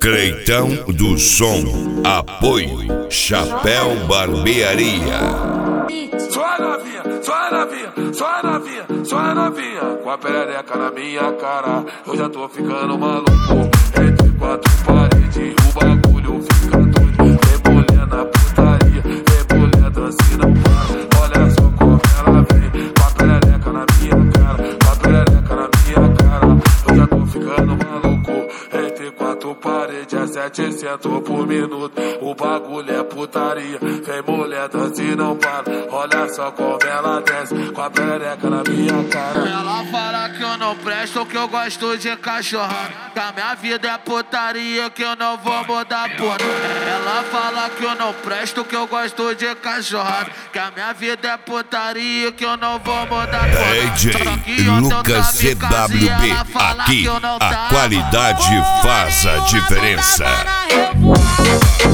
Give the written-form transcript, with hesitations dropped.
Creitão do Som, apoio Chapéu Barbearia. Só novinha, só novinha, só novinha, só novinha, com a perereca na minha cara, eu já tô ficando maluco. Entre quatro paredes, o bagulho fica doido. Vem mulher na putaria, vem mulher dança e não para. Olha só como ela vem, com a perereca na minha cara, com a perereca na minha cara, eu já tô ficando maluco. Entre quatro paredes, é 700 por minuto, o bagulho é putaria. Vem mulher dança e não para. Olha só como ela desce, com a perereca na minha cara. Ela fala que eu não presto, que eu gosto de cachorrada, que a minha vida é putaria, que eu não vou mudar porra. Ela fala que eu não presto, que eu gosto de cachorrada, que a minha vida é putaria, que eu não vou mudar porra. DJ Lucas CWB, aqui a qualidade faz a diferença.